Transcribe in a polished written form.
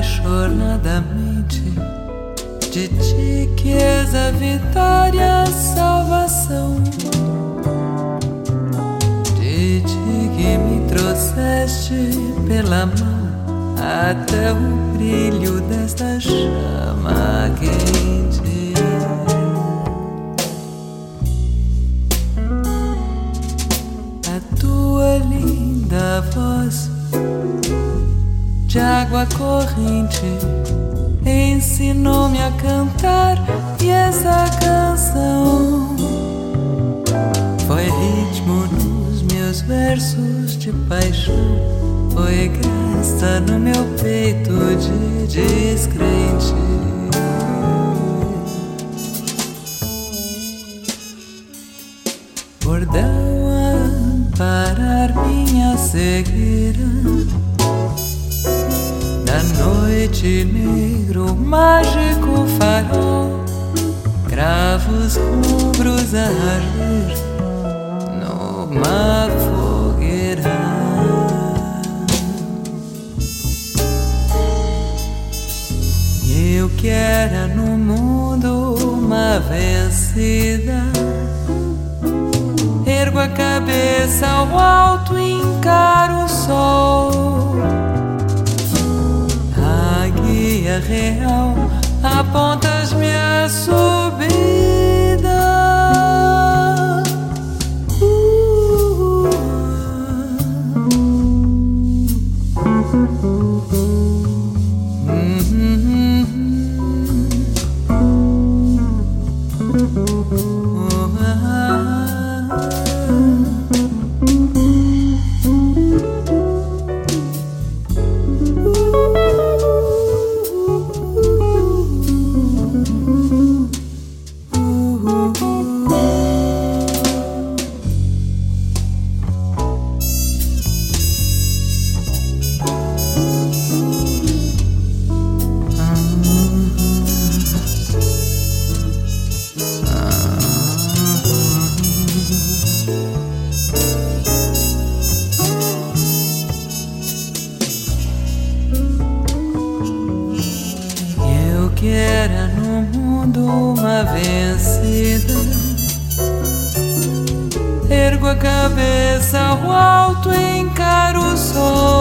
apaixonadamente de ti que és a vitória, a salvação, de ti que me trouxeste pela mão até o brilho desta chama quente. A tua linda voz de água corrente ensinou-me a cantar, e essa canção foi ritmo nos meus versos de paixão, foi graça no meu peito de descrente. Bordão a amparar minha cegueira, da noite negro, mágico farol, cravos rubros a arder numa fogueira. Eu que era no mundo uma vencida, ergo a cabeça ao alto e encaro o sol. A guia real apontas-me a subida. Que era no mundo uma vencida, ergo a cabeça ao alto e encaro o sol.